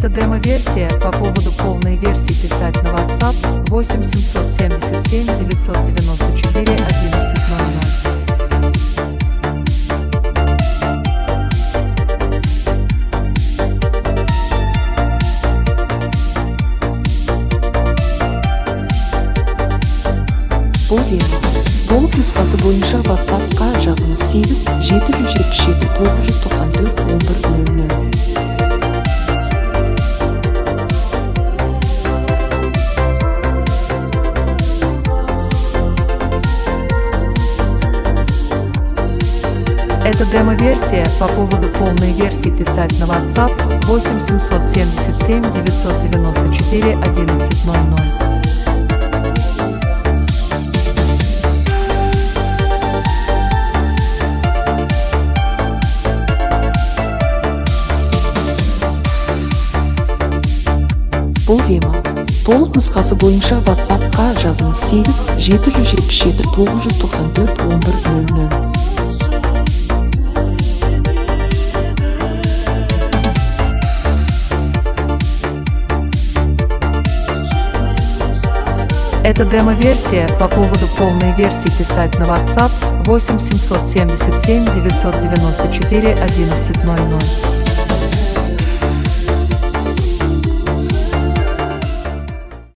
Это демо-версия. По поводу полной версии писать на WhatsApp 8 777 994 1100. Бұл демо толық нұсқасы бойынша WhatsApp-қа жазыңыз 8 777 994 1100. Это демо-версия. По поводу полной версии писать на WhatsApp 8 777 994 1100. Бұл демо толық нұсқасы бойынша WhatsApp-қа жазыңыз 8 777 994 1100. Это демо-версия. По поводу полной версии писать на WhatsApp 8 777 994 1100.